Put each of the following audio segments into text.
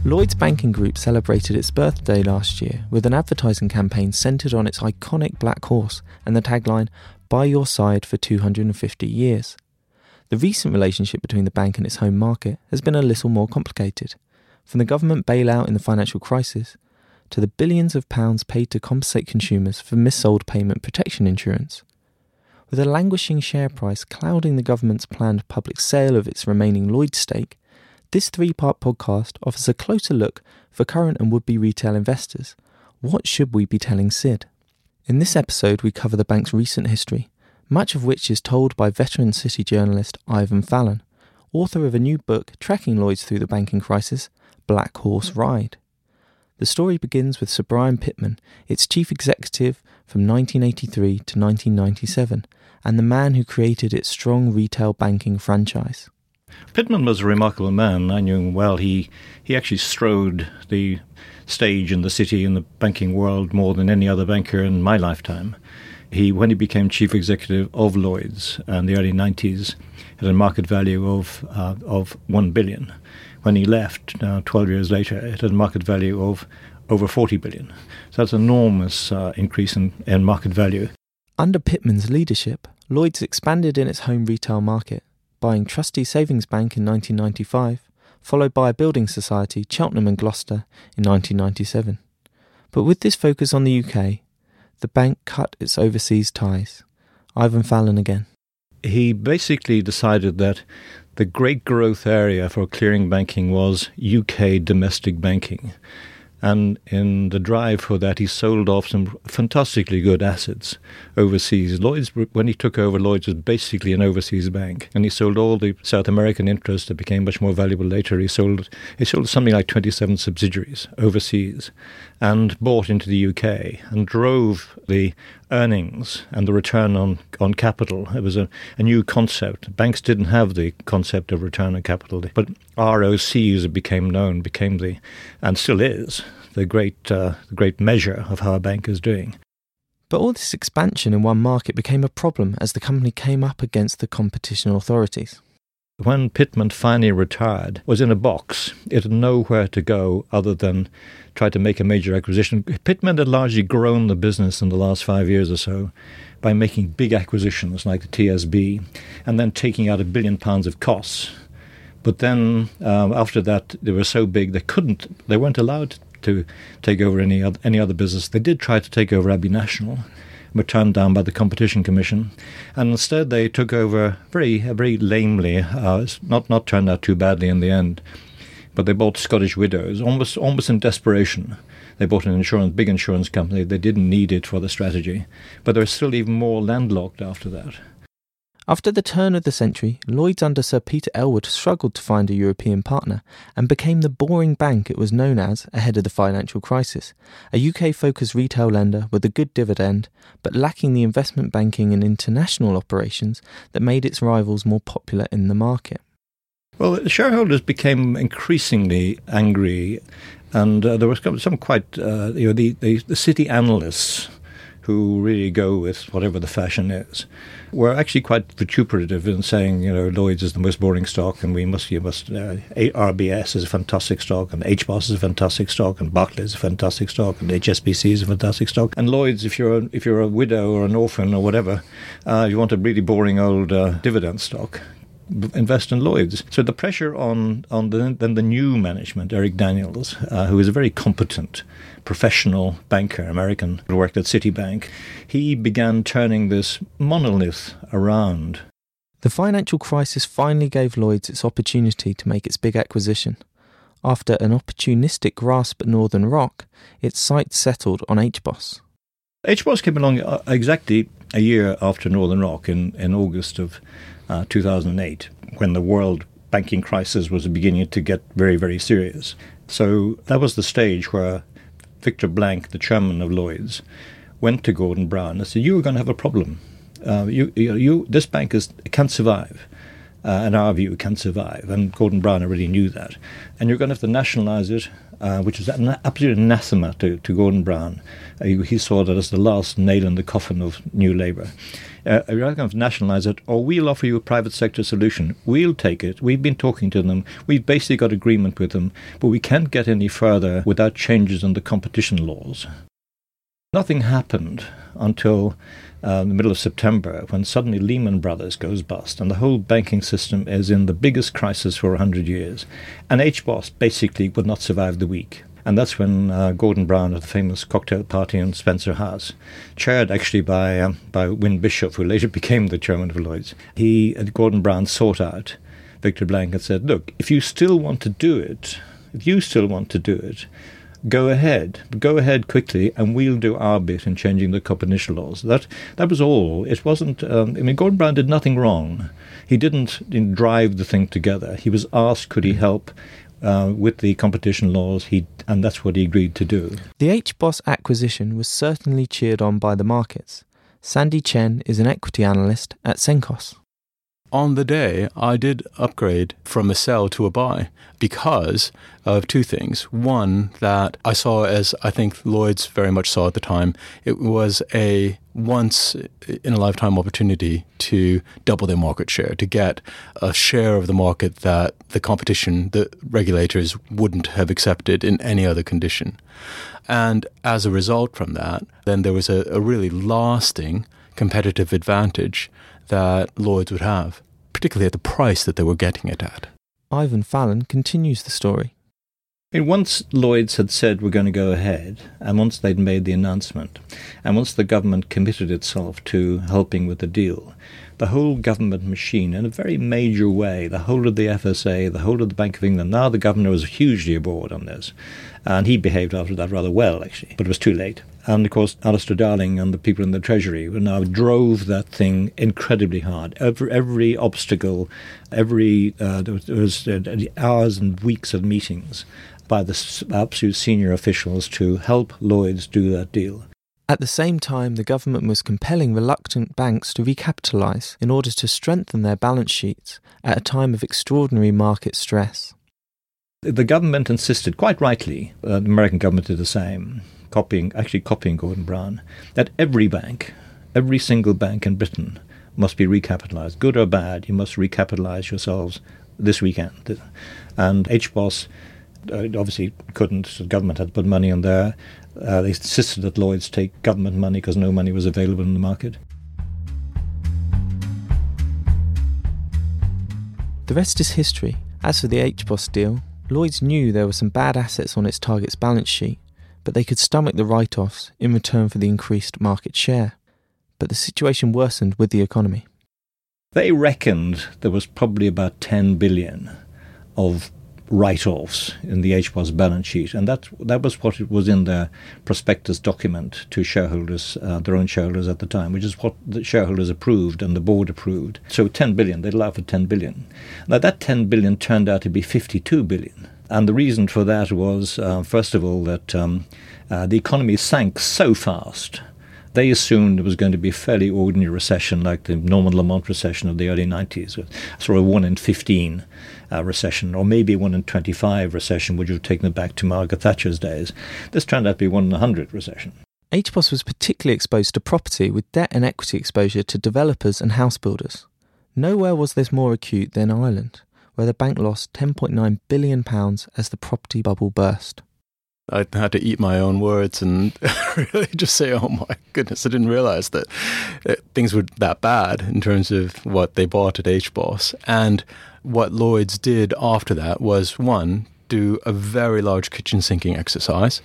Lloyds Banking Group celebrated its birthday last year with an advertising campaign centred on its iconic black horse and the tagline, "By your side for 250 years." The recent relationship between the bank and its home market has been a little more complicated, from the government bailout in the financial crisis to the billions of pounds paid to compensate consumers for missold payment protection insurance. With a languishing share price clouding the government's planned public sale of its remaining Lloyds stake, this three-part podcast offers a closer look for current and would-be retail investors. What should we be telling Sid? In this episode, we cover the bank's recent history, much of which is told by veteran City journalist Ivan Fallon, author of a new book tracking Lloyds through the banking crisis, Black Horse Ride. The story begins with Sir Brian Pitman, its chief executive from 1983 to 1997, and the man who created its strong retail banking franchise. Pitman was a remarkable man. I knew him well. He actually strode the stage in the city in the banking world more than any other banker in my lifetime. When he became chief executive of Lloyds in the early 90s, had a market value of $1 billion. When he left, 12 years later, it had a market value of over $40 billion. So that's an enormous increase in market value. Under Pitman's leadership, Lloyds expanded in its home retail market, buying Trustee Savings Bank in 1995, followed by a building society, Cheltenham and Gloucester, in 1997. But with this focus on the UK, the bank cut its overseas ties. Ivan Fallon again. He basically decided that the great growth area for clearing banking was UK domestic banking. And in the drive for that, he sold off some fantastically good assets overseas. Lloyds, when he took over, Lloyds was basically an overseas bank. And he sold all the South American interests that became much more valuable later. He sold something like 27 subsidiaries overseas and bought into the UK and drove the earnings and the return on capital. It was a new concept. Banks didn't have the concept of return on capital, but ROCs, as it became known, and still is, the great measure of how a bank is doing. But all this expansion in one market became a problem as the company came up against the competition authorities. When Pitman finally retired, was in a box. It had nowhere to go other than try to make a major acquisition. Pitman had largely grown the business in the last 5 years or so by making big acquisitions like the TSB and then taking out £1 billion of costs. But then after that, they were so big they weren't allowed to take over any other business. They did try to take over Abbey National, were turned down by the Competition Commission, and instead they took over very lamely. It's not turned out too badly in the end, but they bought Scottish Widows almost in desperation. They bought an big insurance company. They didn't need it for the strategy, but they were still even more landlocked after that. After the turn of the century, Lloyds under Sir Peter Elwood struggled to find a European partner and became the boring bank it was known as ahead of the financial crisis, a UK-focused retail lender with a good dividend, but lacking the investment banking and international operations that made its rivals more popular in the market. Well, the shareholders became increasingly angry, and there was some quite, the city analysts who really go with whatever the fashion is, were actually quite vituperative in saying, Lloyds is the most boring stock, and RBS is a fantastic stock, and HBOS is a fantastic stock, and Barclays is a fantastic stock, and HSBC is a fantastic stock. And Lloyds, if you're a widow or an orphan or whatever, you want a really boring old dividend stock, invest in Lloyds. So the pressure on the new management, Eric Daniels, who is a very competent professional banker, American, who worked at Citibank, he began turning this monolith around. The financial crisis finally gave Lloyds its opportunity to make its big acquisition. After an opportunistic grasp at Northern Rock, its sights settled on HBOS. HBOS came along exactly a year after Northern Rock in August of 2008, when the world banking crisis was beginning to get very, very serious. So that was the stage where Victor Blank, the chairman of Lloyds, went to Gordon Brown and said, "You are going to have a problem. This bank can't survive in our view, can survive. And Gordon Brown already knew that. And you're going to have to nationalise it, which is an absolute anathema to Gordon Brown. He saw that as the last nail in the coffin of New Labour. You're either going to nationalise it, or we'll offer you a private sector solution. We'll take it. We've been talking to them. We've basically got agreement with them, but we can't get any further without changes in the competition laws. Nothing happened until the middle of September, when suddenly Lehman Brothers goes bust and the whole banking system is in the biggest crisis for 100 years. And HBOS basically would not survive the week. And that's when Gordon Brown at the famous cocktail party in Spencer House, chaired actually by Win Bishop, who later became the chairman of Lloyd's, Gordon Brown sought out Victor Blank and said, look, if you still want to do it, go ahead quickly, and we'll do our bit in changing the competition laws. That was all. It wasn't. Gordon Brown did nothing wrong. He didn't drive the thing together. He was asked, could he help with the competition laws? And that's what he agreed to do. The HBOS acquisition was certainly cheered on by the markets. Sandy Chen is an equity analyst at Cenkos. On the day, I did upgrade from a sell to a buy because of two things. One, that I saw, as I think Lloyd's very much saw at the time, it was a once-in-a-lifetime opportunity to double their market share, to get a share of the market that the competition, the regulators wouldn't have accepted in any other condition. And as a result from that, then there was a really lasting competitive advantage that Lloyd's would have, particularly at the price that they were getting it at. Ivan Fallon continues the story. Once Lloyd's had said we're going to go ahead, and once they'd made the announcement, and once the government committed itself to helping with the deal, the whole government machine, in a very major way, the whole of the FSA, the whole of the Bank of England, now the governor was hugely aboard on this, and he behaved after that rather well, actually, but it was too late. And, of course, Alistair Darling and the people in the Treasury now drove that thing incredibly hard. Every obstacle, there was hours and weeks of meetings by the absolute senior officials to help Lloyd's do that deal. At the same time, the government was compelling reluctant banks to recapitalise in order to strengthen their balance sheets at a time of extraordinary market stress. The government insisted, quite rightly, the American government did the same, copying Gordon Brown, that every single bank in Britain must be recapitalised. Good or bad, you must recapitalise yourselves this weekend. And HBOS obviously couldn't, the government had to put money on there. They insisted that Lloyd's take government money because no money was available in the market. The rest is history. As for the HBOS deal, Lloyd's knew there were some bad assets on its target's balance sheet, but they could stomach the write-offs in return for the increased market share. But the situation worsened with the economy. They reckoned there was probably about 10 billion of write-offs in the HBOS balance sheet, and that was what it was in their prospectus document to shareholders, their own shareholders at the time, which is what the shareholders approved and the board approved. So 10 billion, they'd allow for 10 billion. Now that 10 billion turned out to be 52 billion. And the reason for that was, first of all, that the economy sank so fast. They assumed it was going to be a fairly ordinary recession, like the Norman Lamont recession of the early 90s, sort of 1 in 15 recession, or maybe 1 in 25 recession, which would have taken it back to Margaret Thatcher's days. This turned out to be 1 in 100 recession. HBOS was particularly exposed to property, with debt and equity exposure to developers and house builders. Nowhere was this more acute than Ireland, where the bank lost £10.9 billion as the property bubble burst. I had to eat my own words and really just say, oh my goodness, I didn't realise that things were that bad in terms of what they bought at HBOS. And what Lloyd's did after that was, one, do a very large kitchen sinking exercise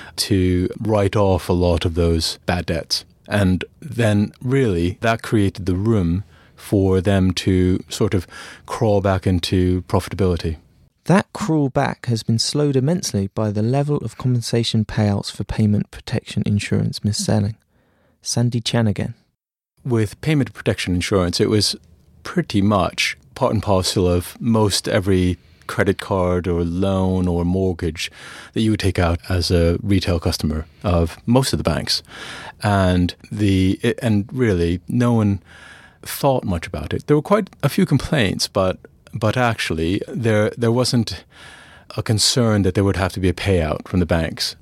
to write off a lot of those bad debts. And then really that created the room for them to sort of crawl back into profitability. That crawl back has been slowed immensely by the level of compensation payouts for payment protection insurance mis-selling. Sandy Chen again. With payment protection insurance, it was pretty much part and parcel of most every credit card or loan or mortgage that you would take out as a retail customer of most of the banks. And really, no one thought much about it. There were quite a few complaints, but actually there wasn't a concern that there would have to be a payout from the banks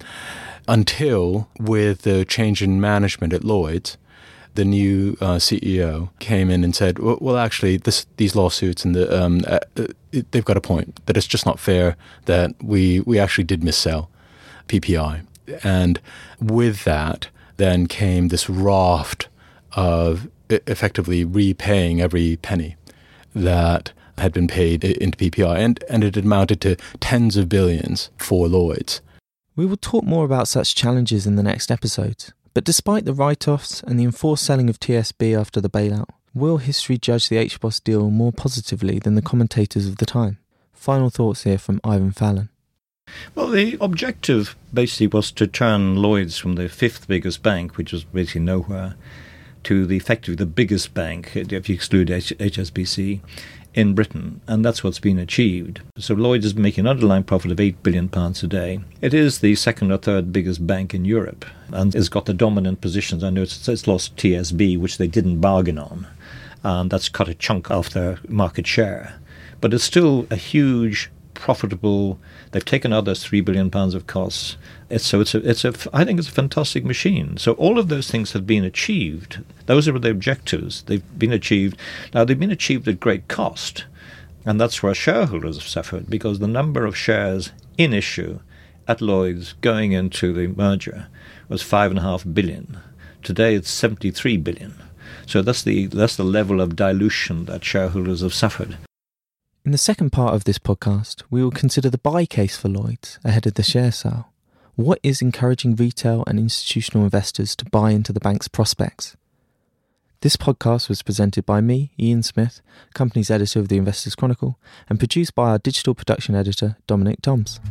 until, with the change in management at Lloyd's, the new CEO came in and said, well actually, these lawsuits and they've got a point, that it's just not fair that we actually did missell PPI. And with that, then came this raft of effectively repaying every penny that had been paid into PPI, and it amounted to tens of billions for Lloyd's. We will talk more about such challenges in the next episodes, but despite the write-offs and the enforced selling of TSB after the bailout, will history judge the HBOS deal more positively than the commentators of the time? Final thoughts here from Ivan Fallon. Well, the objective basically was to turn Lloyd's from the fifth biggest bank, which was basically nowhere, to effectively the biggest bank, if you exclude HSBC, in Britain, and that's what's been achieved. So Lloyd's is making an underlying profit of £8 billion a day. It is the second or third biggest bank in Europe, and it's got the dominant positions. I know it's lost TSB, which they didn't bargain on, and that's cut a chunk off their market share. But it's still a huge, profitable. They've taken out those £3 billion of costs. I think it's a fantastic machine. So all of those things have been achieved. Those are the objectives. They've been achieved. Now, they've been achieved at great cost. And that's where shareholders have suffered, because the number of shares in issue at Lloyd's going into the merger was 5.5 billion. Today it's 73 billion. So that's the level of dilution that shareholders have suffered. In the second part of this podcast, we will consider the buy case for Lloyd's ahead of the share sale. What is encouraging retail and institutional investors to buy into the bank's prospects? This podcast was presented by me, Ian Smith, company's editor of the Investors Chronicle, and produced by our digital production editor, Dominic Toms.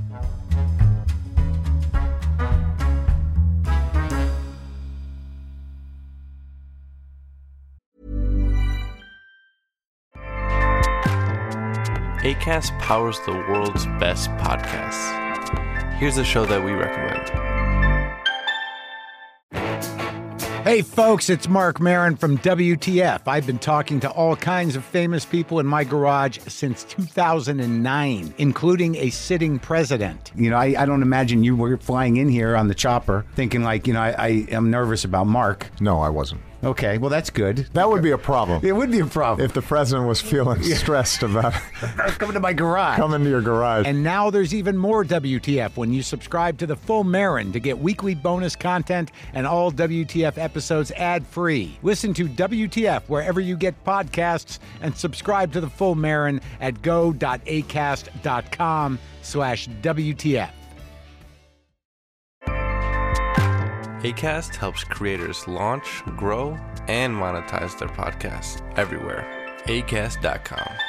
Acast powers the world's best podcasts. Here's a show that we recommend. Hey folks, it's Mark Maron from WTF. I've been talking to all kinds of famous people in my garage since 2009, including a sitting president. You know, I don't imagine you were flying in here on the chopper thinking like, I am nervous about Mark. No, I wasn't. Okay, well, that's good. That would be a problem. It would be a problem. If the president was feeling stressed about coming to my garage. Coming to your garage. And now there's even more WTF when you subscribe to the Full Marin to get weekly bonus content and all WTF episodes ad-free. Listen to WTF wherever you get podcasts and subscribe to the Full Marin at go.acast.com/WTF. Acast helps creators launch, grow, and monetize their podcasts everywhere. Acast.com.